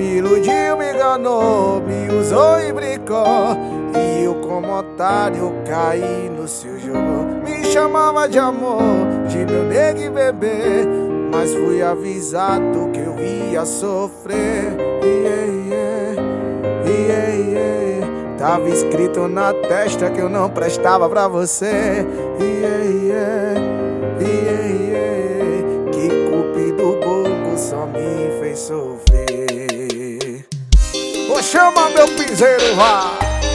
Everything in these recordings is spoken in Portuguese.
Me iludiu, me enganou, me usou e brincou, e eu como otário caí no seu jogo. Me chamava de amor, de meu nego e bebê, mas fui avisado que eu ia sofrer. Tava escrito na testa que eu não prestava pra você. Que cupido bobo só me fez sofrer. Vou chamar meu piseiro, vá.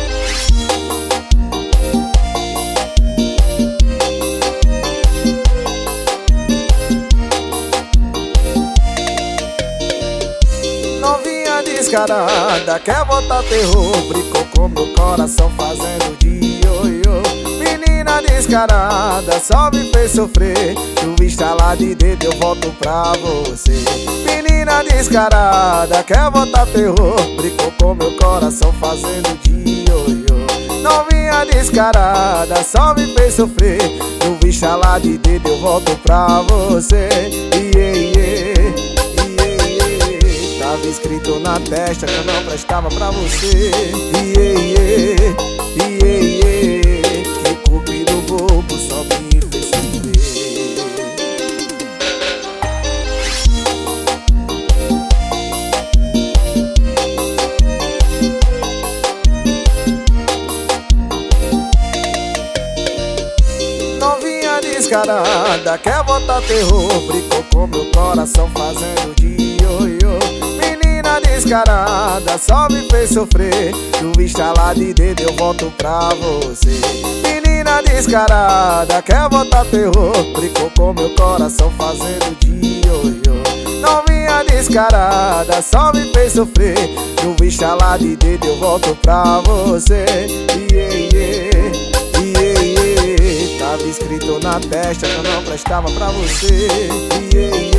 Novinha descarada, quer botar terror, brincou com meu coração fazendo de ioiô. Menina descarada, só me fez sofrer. No estalar de dedo eu volto pra você. Menina descarada, quer botar terror, brincou com meu coração fazendo de ioiô. Novinha descarada, só me fez sofrer. No estalar de dedo eu volto pra você. Tava escrito na testa que eu não prestava pra você. Que cupido bobo só me fez sofrer. Novinha descarada, quer botar terror, brincou com meu coração fazendo de ioiô. Menina descarada, só me fez sofrer. No estalar de dedo eu volto pra você. Menina descarada, quer botar terror, brincou com meu coração fazendo de ioiô. Novinha descarada, só me fez sofrer. No estalar de dedo eu volto pra você. Tava escrito na testa que eu não prestava pra você.